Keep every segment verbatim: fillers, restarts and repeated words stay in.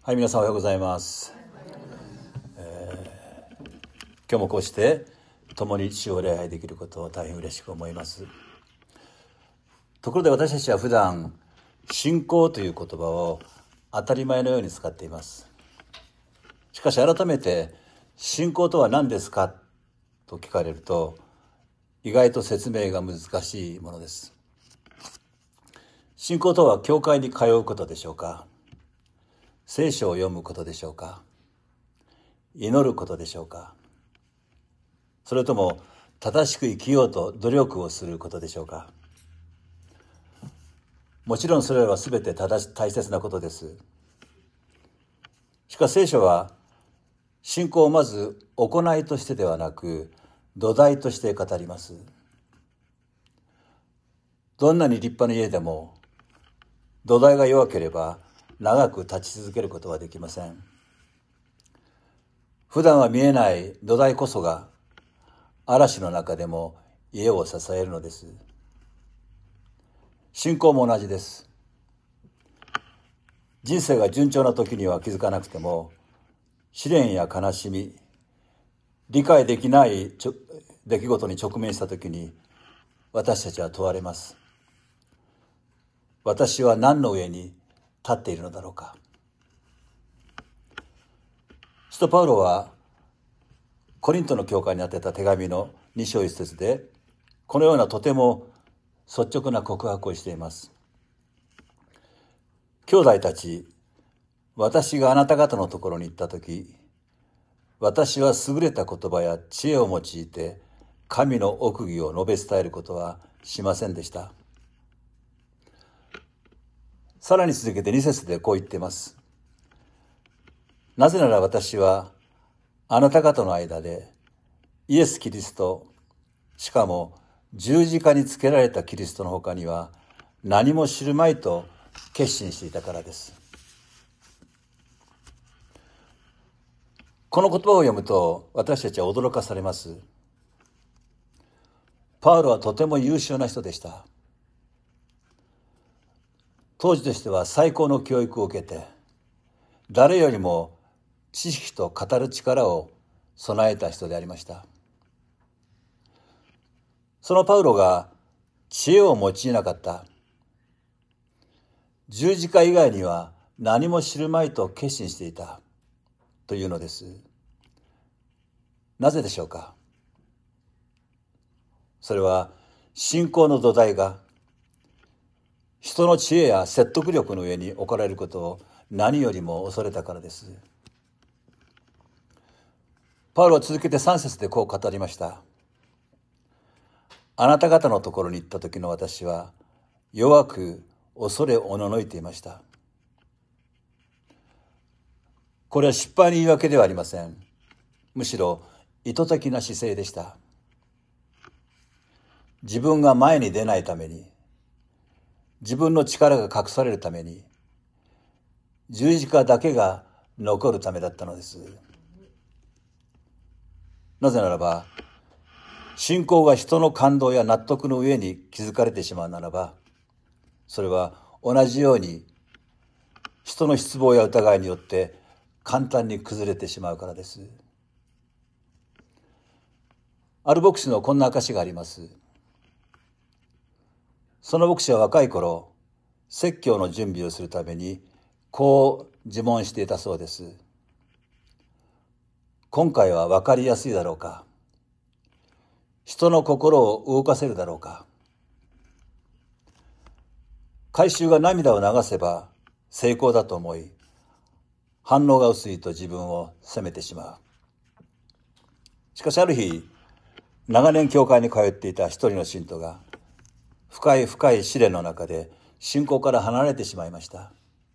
はい、皆さんおはようございます、えー、今日もこうして共に主を礼拝できることを大変嬉しく思います。ところで私たちは普段信仰という言葉を当たり前のように使っています。しかし改めて信仰とは何ですかと聞かれると意外と説明が難しいものです。信仰とは教会に通うことでしょうか、聖書を読むことでしょうか、祈ることでしょうか、それとも正しく生きようと努力をすることでしょうか。もちろんそれらは全て大切なことです。しかし聖書は信仰をまず行いとしてではなく土台として語ります。どんなに立派な家でも土台が弱ければ長く立ち続けることはできません。普段は見えない土台こそが嵐の中でも家を支えるのです。信仰も同じです。人生が順調な時には気づかなくても試練や悲しみ、理解できない出来事に直面した時に私たちは問われます。私は何の上に立っているのだろうか。使徒パウロはコリントの教会に宛てた手紙のに章いち節でこのようなとても率直な告白をしています。兄弟たち、私があなた方のところに行ったとき、私は優れた言葉や知恵を用いて神の奥義を述べ伝えることはしませんでした。さらに続けてに節でこう言っています。なぜなら私はあなた方の間でイエス・キリスト、しかも十字架につけられたキリストの他には何も知るまいと決心していたからです。この言葉を読むと私たちは驚かされます。パウロはとても優秀な人でした。当時としては最高の教育を受けて誰よりも知識と語る力を備えた人でありました。そのパウロが知恵を用いなかった、十字架以外には何も知るまいと決心していたというのです。なぜでしょうか。それは信仰の土台が人の知恵や説得力の上に置かれることを何よりも恐れたからです。パウロは続けてさん節でこう語りました。あなた方のところに行った時の私は弱く恐れおののいていました。これは失敗の言い訳ではありません。むしろ意図的な姿勢でした。自分が前に出ないために、自分の力が隠されるために、十字架だけが残るためだったのです。なぜならば、信仰が人の感動や納得の上に築かれてしまうならば、それは同じように人の失望や疑いによって簡単に崩れてしまうからです。ある牧師のこんな証があります。その牧師は若い頃、説教の準備をするためにこう自問していたそうです。今回は分かりやすいだろうか。人の心を動かせるだろうか。改宗が涙を流せば成功だと思い、反応が薄いと自分を責めてしまう。しかしある日、長年教会に通っていた一人の信徒が深い深い試練の中で信仰から離れてしまいました。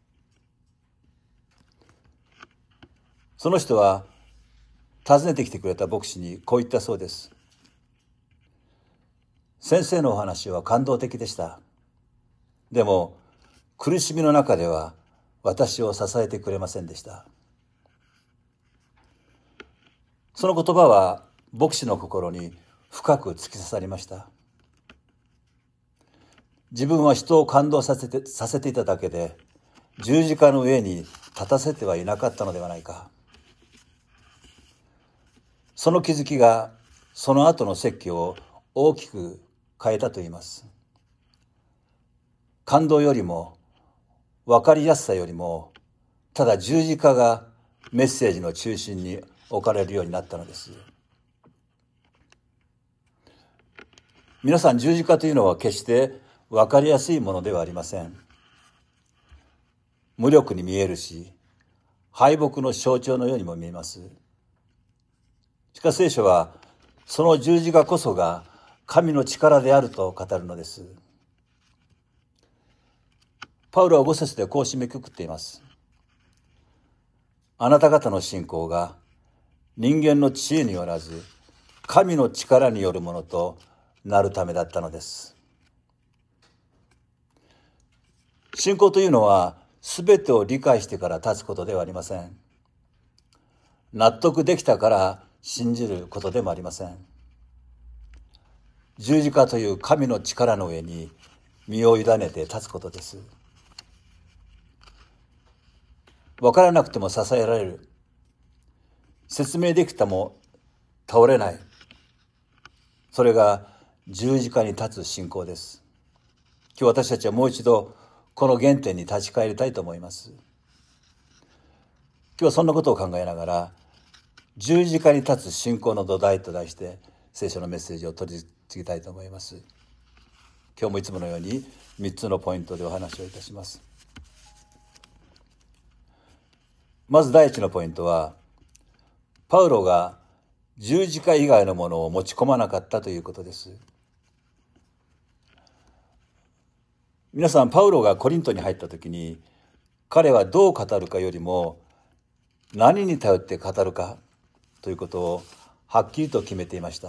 その人は訪ねてきてくれた牧師にこう言ったそうです。先生のお話は感動的でした。でも苦しみの中では私を支えてくれませんでした。その言葉は牧師の心に深く突き刺さりました。自分は人を感動させて、させていただけで十字架の上に立立たせてはいなかったのではないか。その気づきがその後の説教を大きく変えたと言います。感動よりも分かりやすさよりも、ただ十字架がメッセージの中心に置かれるようになったのです。皆さん、十字架というのは決して分かりやすいものではありません。無力に見えるし、敗北の象徴のようにも見えます。しかし聖書はその十字架こそが神の力であると語るのです。パウロはご節でこう締めくくっています。あなた方の信仰が人間の知恵によらず神の力によるものとなるためだったのです。信仰というのはすべてを理解してから立つことではありません。納得できたから信じることでもありません。十字架という神の力の上に身を委ねて立つことです。分からなくても支えられる。説明できても倒れない。それが十字架に立つ信仰です。今日私たちはもう一度この原点に立ち返りたいと思います。今日はそんなことを考えながら、十字架に立つ信仰の土台と題して聖書のメッセージを取り次ぎたいと思います。今日もいつものようにみっつのポイントでお話をいたします。まず第一のポイントは、パウロが十字架以外のものを持ち込まなかったということです。皆さん、パウロがコリントに入った時に、彼はどう語るかよりも何に頼って語るかということをはっきりと決めていました。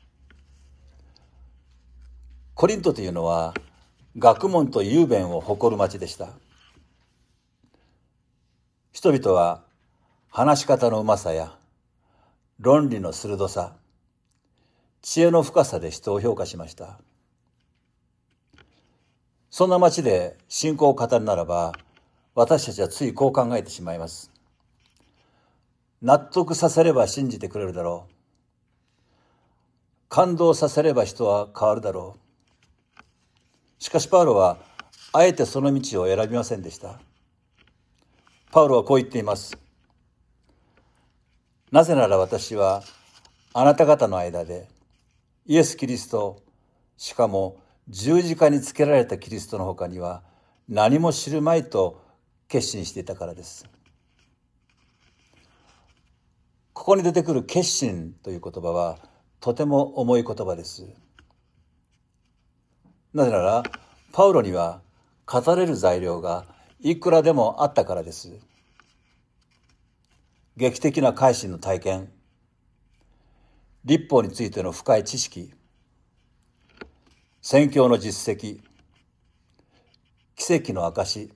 コリントというのは学問と雄弁を誇る町でした。人々は話し方のうまさや論理の鋭さ、知恵の深さで人を評価しました。そんな町で信仰を語るならば、私たちはついこう考えてしまいます。納得させれば信じてくれるだろう。感動させれば人は変わるだろう。しかしパウロはあえてその道を選びませんでした。パウロはこう言っています。なぜなら私はあなた方の間でイエス・キリスト、しかも十字架につけられたキリストの他には何も知るまいと決心していたからです。ここに出てくる決心という言葉はとても重い言葉です。なぜならパウロには語れる材料がいくらでもあったからです。劇的な改心の体験、律法についての深い知識、宣教の実績、奇跡の証、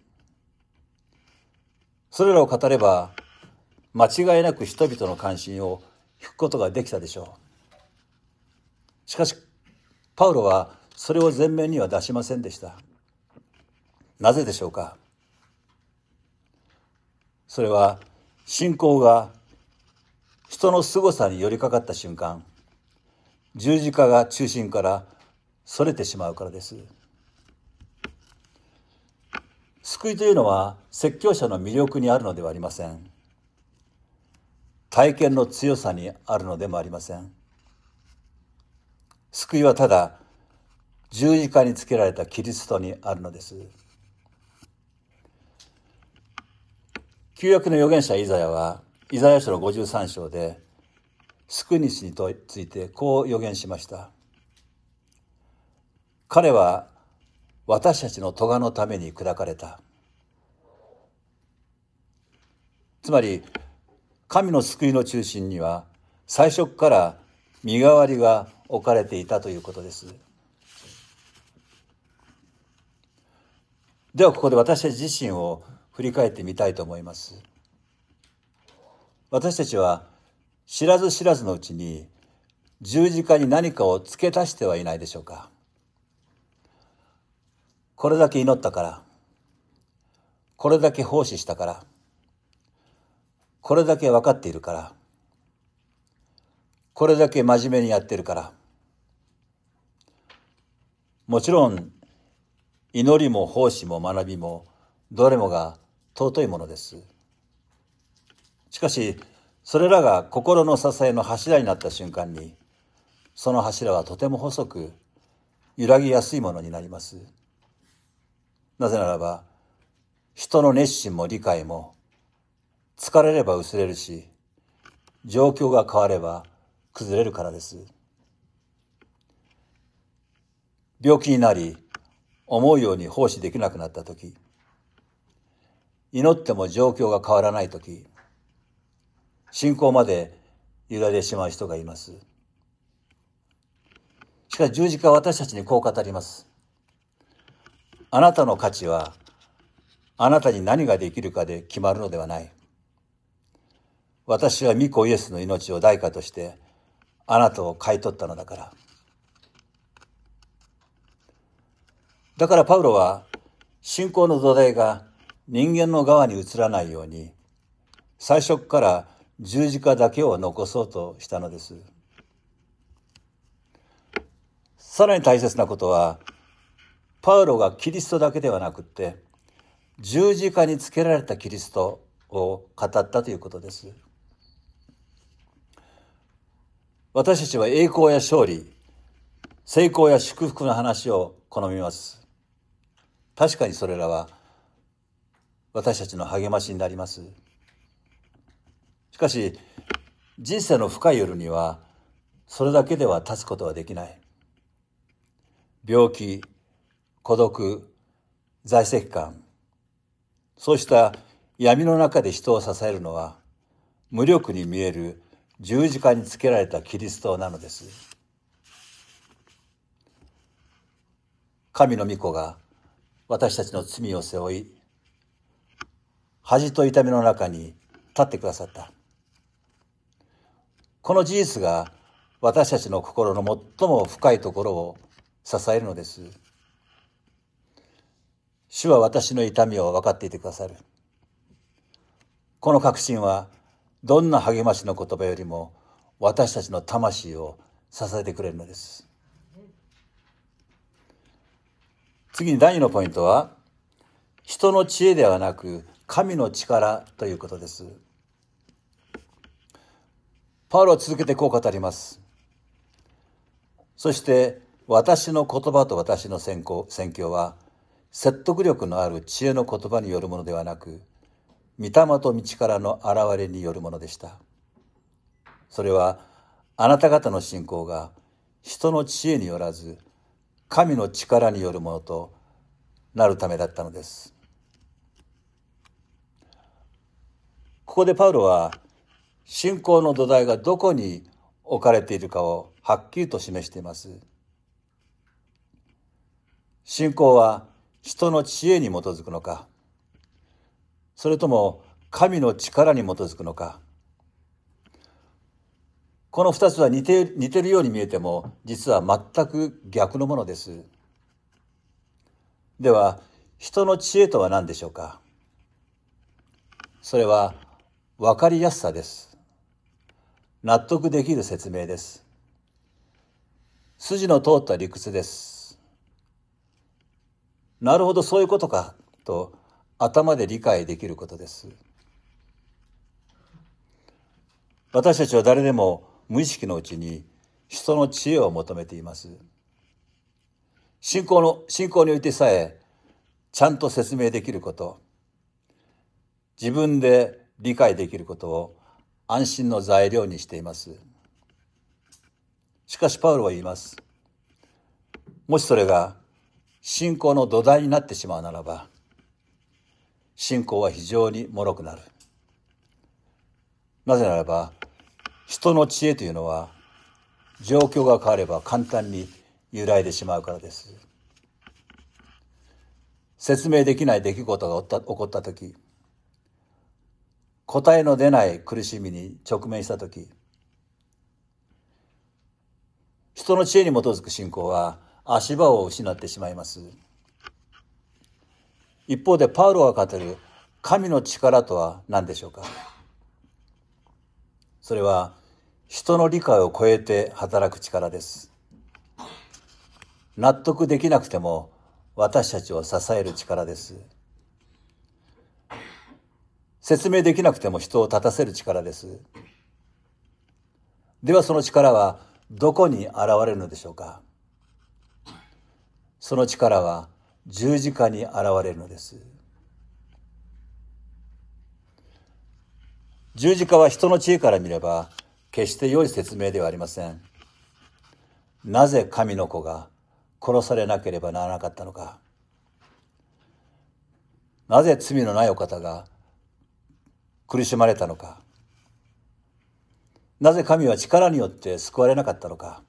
それらを語れば間違いなく人々の関心を引くことができたでしょう。しかしパウロはそれを前面には出しませんでした。なぜでしょうか。それは信仰が人の凄さに寄りかかった瞬間、十字架が中心からそれてしまうからです。救いというのは説教者の魅力にあるのではありません。体験の強さにあるのでもありません。救いはただ十字架につけられたキリストにあるのです。旧約の預言者イザヤはイザヤ書のごじゅうさん章で救い主についてこう預言しました。彼は私たちの咎のために砕かれた。つまり神の救いの中心には最初から身代わりが置かれていたということです。ではここで私たち自身を振り返ってみたいと思います。私たちは知らず知らずのうちに十字架に何かを付け足してはいないでしょうか。これだけ祈ったから、これだけ奉仕したから、 これだけ分かっているから、これだけ真面目にやってるから。もちろん祈りも奉仕も学びもどれもが尊いものです。しかしそれらが心の支えの柱になった瞬間に、その柱はとても細く揺らぎやすいものになります。なぜならば、人の熱心も理解も疲れれば薄れるし、状況が変われば崩れるからです。病気になり、思うように奉仕できなくなったとき、祈っても状況が変わらないとき、信仰まで揺らいでしまう人がいます。しかし十字架は私たちにこう語ります。あなたの価値はあなたに何ができるかで決まるのではない。私は御子イエスの命を代価としてあなたを買い取ったのだから。だからパウロは信仰の土台が人間の側に移らないように、最初から十字架だけを残そうとしたのです。さらに大切なことは、パウロがキリストだけではなくって、十字架につけられたキリストを語ったということです。私たちは栄光や勝利、成功や祝福の話を好みます。確かにそれらは私たちの励ましになります。しかし人生の深い夜にはそれだけでは立つことはできない。病気、孤独、在籍感、そうした闇の中で人を支えるのは無力に見える十字架につけられたキリストなのです。神の御子が私たちの罪を背負い、恥と痛みの中に立ってくださった。この事実が私たちの心の最も深いところを支えるのです。主は私の痛みを分かっていてくださる。この確信はどんな励ましの言葉よりも私たちの魂を支えてくれるのです。次に第二のポイントは、人の知恵ではなく神の力ということです。パウロは続けてこう語ります。そして私の言葉と私の宣教、宣教は説得力のある知恵の言葉によるものではなく、御霊と道からの現れによるものでした。それはあなた方の信仰が人の知恵によらず神の力によるものとなるためだったのです。ここでパウロは信仰の土台がどこに置かれているかをはっきりと示しています。信仰は人の知恵に基づくのか、それとも神の力に基づくのか。この二つは似て、似てるように見えても実は全く逆のものです。では人の知恵とは何でしょうか。それは分かりやすさです。納得できる説明です。筋の通った理屈です。なるほど、そういうことかと頭で理解できることです。私たちは誰でも無意識のうちに人の知恵を求めています。信仰の、信仰においてさえちゃんと説明できること、自分で理解できることを安心の材料にしています。しかしパウロは言います。もしそれが信仰の土台になってしまうならば、信仰は非常に脆くなる。なぜならば、人の知恵というのは状況が変われば簡単に揺らいでしまうからです。説明できない出来事が起こったとき、答えの出ない苦しみに直面したとき、人の知恵に基づく信仰は足場を失ってしまいます。一方でパウロが語る神の力とは何でしょうか。 それは人の理解を超えて働く力です。納得できなくても私たちを支える力です。説明できなくても人を立たせる力です。ではその力はどこに現れるのでしょうか。その力は十字架に現れるのです。十字架は人の知恵から見れば決して良い説明ではありません。なぜ神の子が殺されなければならなかったのか。なぜ罪のないお方が苦しまれたのか。なぜ神は力によって救われなかったのか。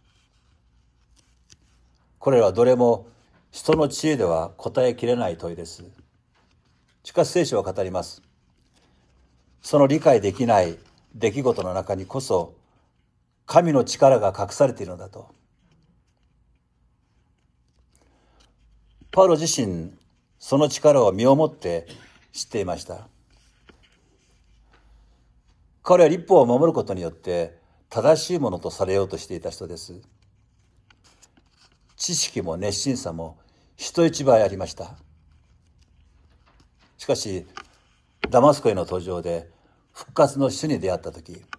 これらはどれも人の知恵では答えきれない問いです。しかし聖書は語ります。その理解できない出来事の中にこそ神の力が隠されているのだと。パウロ自身、その力を身をもって知っていました。彼は律法を守ることによって正しいものとされようとしていた人です。知識も熱心さも人一倍ありました。しかし、ダマスコへの途上で復活の主に出会ったとき、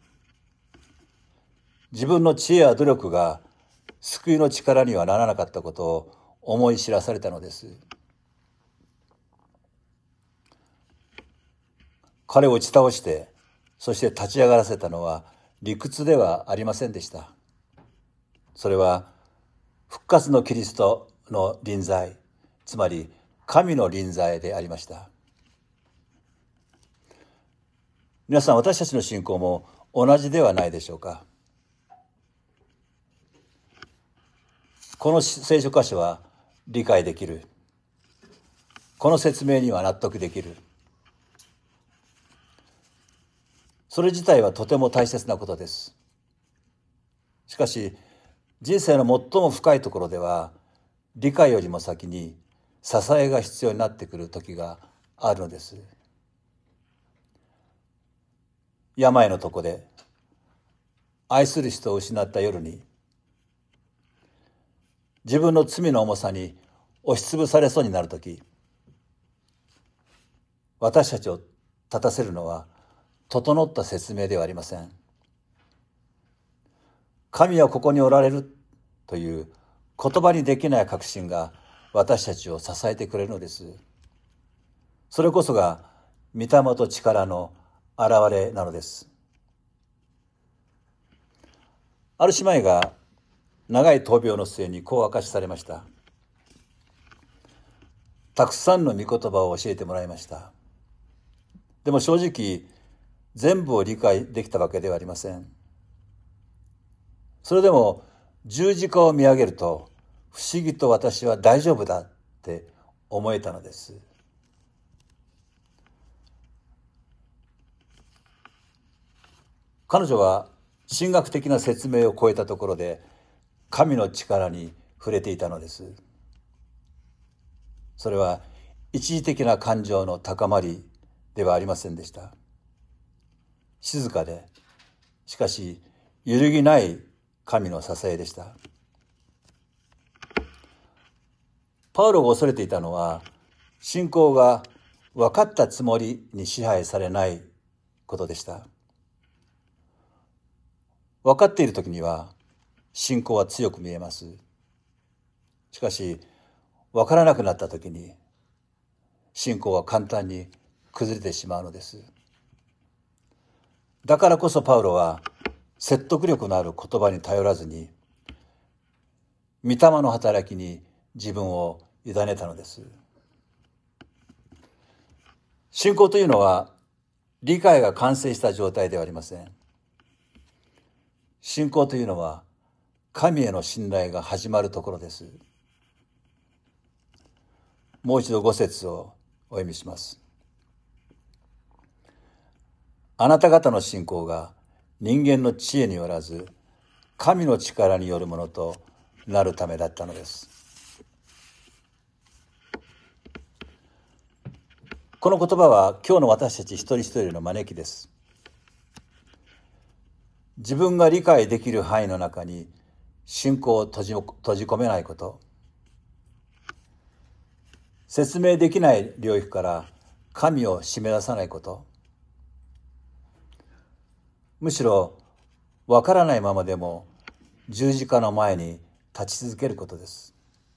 自分の知恵や努力が救いの力にはならなかったことを思い知らされたのです。彼を打ち倒して、そして立ち上がらせたのは理屈ではありませんでした。それは復活のキリストの臨在、つまり神の臨在でありました。皆さん、私たちの信仰も同じではないでしょうか。この聖書箇所は理解できる。この説明には納得できる。それ自体はとても大切なことです。しかし、人生の最も深いところでは、理解よりも先に支えが必要になってくる時があるのです。病の床で、愛する人を失った夜に、自分の罪の重さに押しつぶされそうになるとき、私たちを立たせるのは整った説明ではありません。神はここにおられるという言葉にできない確信が私たちを支えてくれるのです。それこそが御霊と力の現れなのです。ある姉妹が長い闘病の末にこう明かしされました。たくさんの御言葉を教えてもらいました。でも正直全部を理解できたわけではありません。それでも十字架を見上げると不思議と私は大丈夫だって思えたのです。彼女は神学的な説明を超えたところで神の力に触れていたのです。それは一時的な感情の高まりではありませんでした。静かで、しかし揺るぎない神の支えでした。パウロが恐れていたのは、信仰が分かったつもりに支配されないことでした。分かっているときには信仰は強く見えます。しかし分からなくなったときに信仰は簡単に崩れてしまうのです。だからこそパウロは説得力のある言葉に頼らずに御霊の働きに自分を委ねたのです。信仰というのは理解が完成した状態ではありません。信仰というのは神への信頼が始まるところです。もう一度五節をお読みします。あなた方の信仰が人間の知恵によらず神の力によるものとなるためだったのです。この言葉は今日の私たち一人一人の招きです。 自分が理解できる範囲の中に信仰を閉じ、閉じ込めないこと、説明できない領域から神を締め出さないこと、むしろわからないままでも十字架の前に立ち続けることです。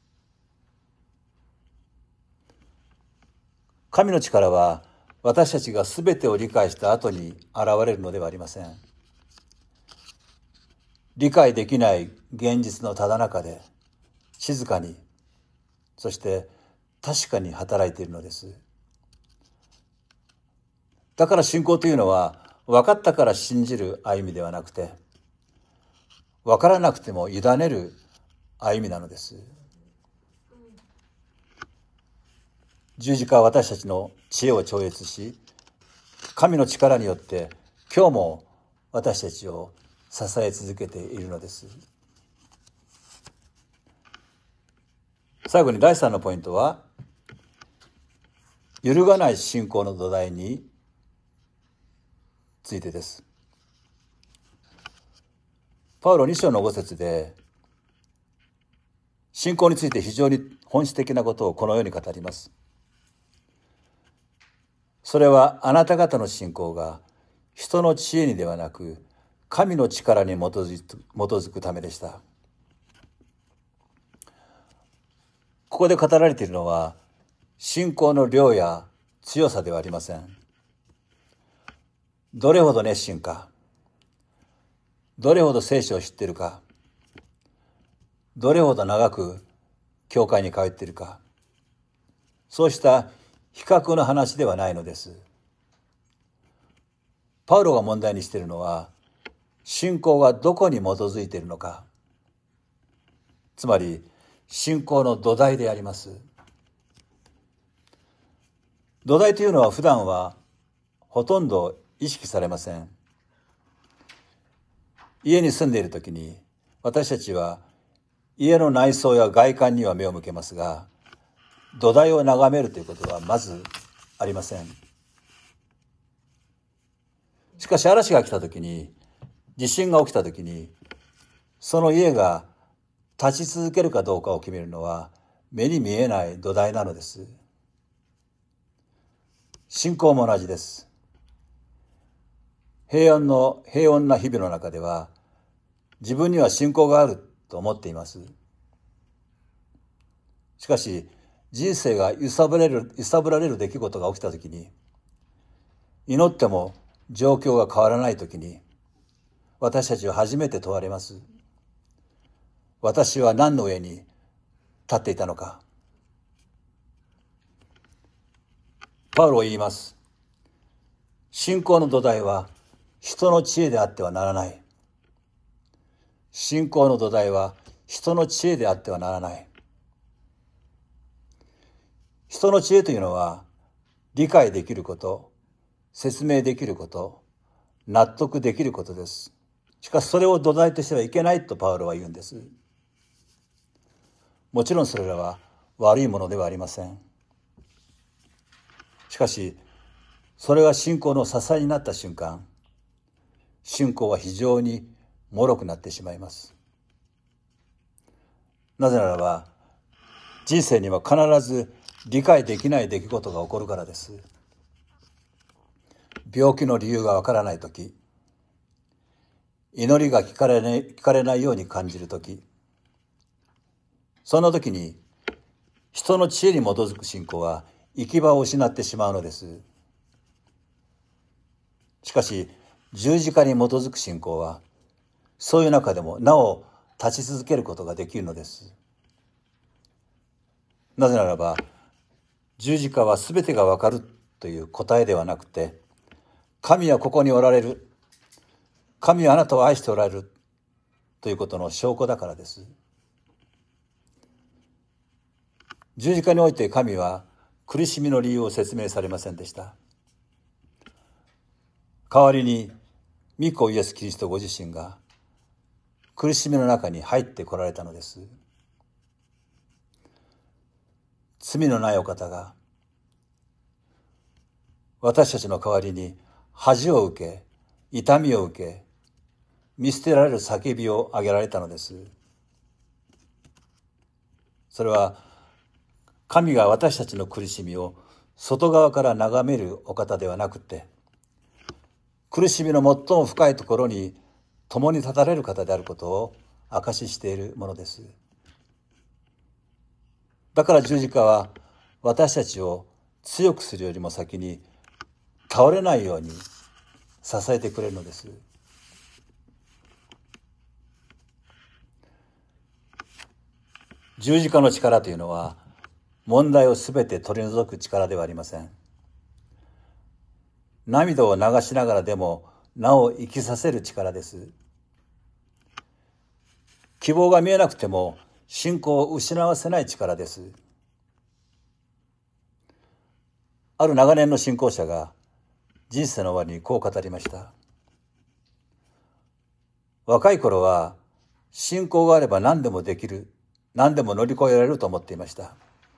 神の力は私たちがすべてを理解した後に現れるのではありません。理解できない現実のただ中で静かに、そして確かに働いているのです。だから信仰というのは分かったから信じる歩みではなくて、分からなくても委ねる歩みなのです。十字架は私たちの知恵を超越し、神の力によって今日も私たちを支え続けているのです。最後にだいさんのポイントは、揺るがない信仰の土台についてです。パウロに章のご節で、信仰について非常に本質的なことをこのように語ります。それはあなた方の信仰が人の知恵にではなく神の力に基づく、基づくためでした。ここで語られているのは信仰の量や強さではありません。どれほど熱心か、どれほど聖書を知っているか、どれほど長く教会に通っているか、そうした比較の話ではないのです。パウロが問題にしているのは、信仰がどこに基づいているのか、つまり信仰の土台であります。土台というのは普段はほとんど意識されません。家に住んでいるときに私たちは家の内装や外観には目を向けますが、土台を眺めるということはまずありません。しかし嵐が来たときに、地震が起きたときに、その家が立ち続けるかどうかを決めるのは目に見えない土台なのです。信仰も同じです。平安の平穏な日々の中では自分には信仰があると思っています。しかし人生が揺さぶられる、揺さぶられる出来事が起きたときに、祈っても状況が変わらないときに、私たちは初めて問われます。私は何の上に立っていたのか。パウロは言います。信仰の土台は人の知恵であってはならない。信仰の土台は人の知恵であってはならない。人の知恵というのは理解できること、説明できること、納得できることです。しかしそれを土台としてはいけないとパウロは言うんです。もちろんそれらは悪いものではありません。しかしそれが信仰の支えになった瞬間、信仰は非常に脆くなってしまいます。なぜならば人生には必ず理解できない出来事が起こるからです。病気の理由がわからないとき、祈りが聞かれない、聞かれないように感じるとき、その時に人の知恵に基づく信仰は行き場を失ってしまうのです。しかし十字架に基づく信仰はそういう中でもなお立ち続けることができるのです。なぜならば十字架は全てがわかるという答えではなくて、神はここにおられる、神はあなたを愛しておられるということの証拠だからです。十字架において神は苦しみの理由を説明されませんでした。代わりに御子イエス・キリストご自身が苦しみの中に入ってこられたのです。罪のないお方が私たちの代わりに恥を受け、痛みを受け、 見捨てられる叫びを上げられたのです。それは神が私たちの苦しみを外側から眺めるお方ではなくて、苦しみの最も深いところに共に立たれる方であることを証ししているものです。だから十字架は私たちを強くするよりも先に倒れないように支えてくれるのです。十字架の力というのは問題をすべて取り除く力ではありません。涙を流しながらでもなお生きさせる力です。希望が見えなくても信仰を失わせない力です。ある長年の信仰者が人生の終わりにこう語りました。若い頃は信仰があれば何でもできる、何でも乗り越えられると思っていました。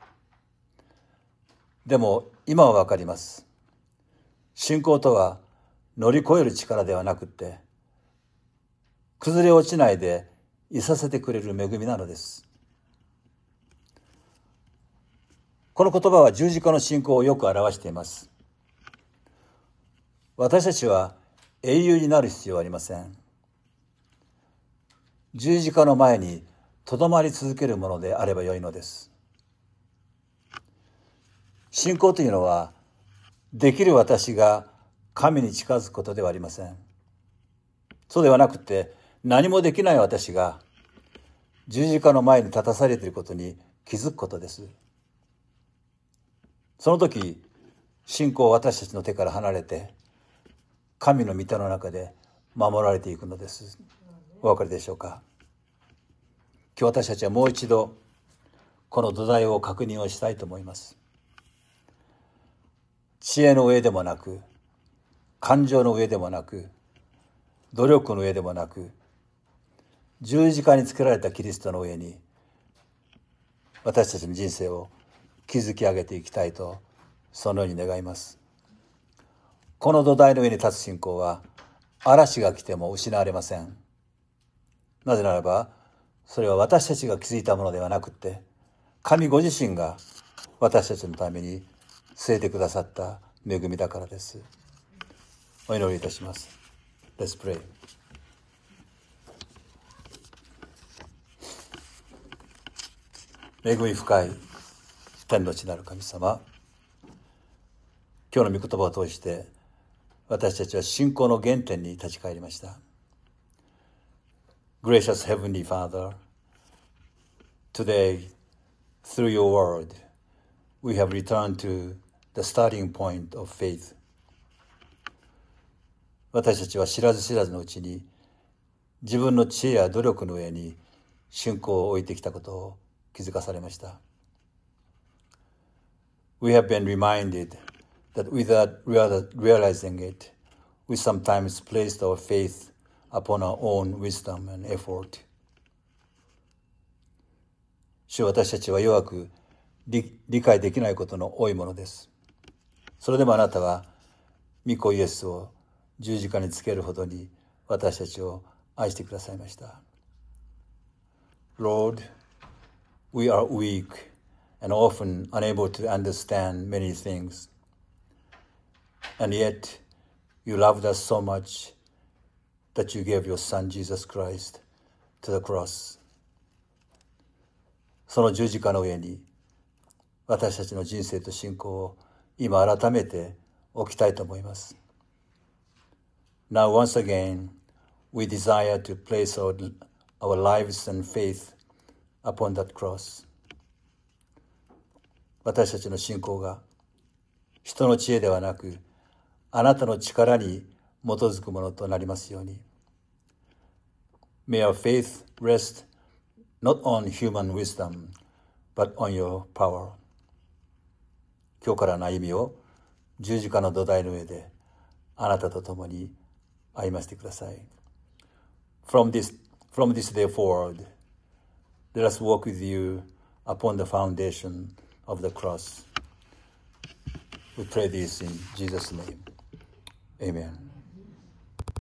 でも今はわかります。信仰とは乗り越える力ではなくって、崩れ落ちないでいさせてくれる恵みなのです。この言葉は十字架の信仰をよく表しています。私たちは英雄になる必要はありません。十字架の前にとどまり続けるものであればよいのです。信仰というのは、できる私が神に近づくことではありません。そうではなくて、何もできない私が十字架の前に立たされていることに気づくことです。その時、信仰は私たちの手から離れて、神の御手の中で守られていくのです。お分かりでしょうか。今日私たちはもう一度この土台を確認をしたいと思います。知恵の上でもなく、感情の上でもなく、努力の上でもなく、十字架につけられたキリストの上に私たちの人生を築き上げていきたいと、そのように願います。この土台の上に立つ信仰は嵐が来ても失われません。なぜならば、それは私たちが築いたものではなくて、神ご自身が私たちのために据えてくださった恵みだからです。お祈りいたします。Let's pray. 恵み深い天の地なる神様、今日の御言葉を通して私たちは信仰の原点に立ち返りました。Gracious Heavenly Father, today, through your word, we have returned to the starting point of faith. 私たちは知らず知らずのうちに自分の知恵や努力の上に信仰を置いてきたことを気づかされました。We have been reminded that without realizing it, we sometimes placed our faith upon our own wisdom and effort. 主よ、私たちは弱く 理, 理解できないことの多いものです。それでもあなたは御子イエスを十字架につけるほどに私たちを愛してくださいました。Lord, we are weak and often unable to understand many things. And yet, you loved us so much that you gave your Son, Jesus Christ, to the cross. その十字架の上に私たちの人生と信仰を今改めて置きたいと思います。Now, once again, we desire to place our, our lives and faith upon that cross. 私たちの信仰が人の知恵ではなく、あなたの力に基づくものとなりますように。May our faith rest not on human wisdom, but on your power. 今日からの歩みを十字架の土台の上であなたと共に歩ませてください。From this, from this day forward, let us walk with you upon the foundation of the cross. We pray this in Jesus' name. Amen.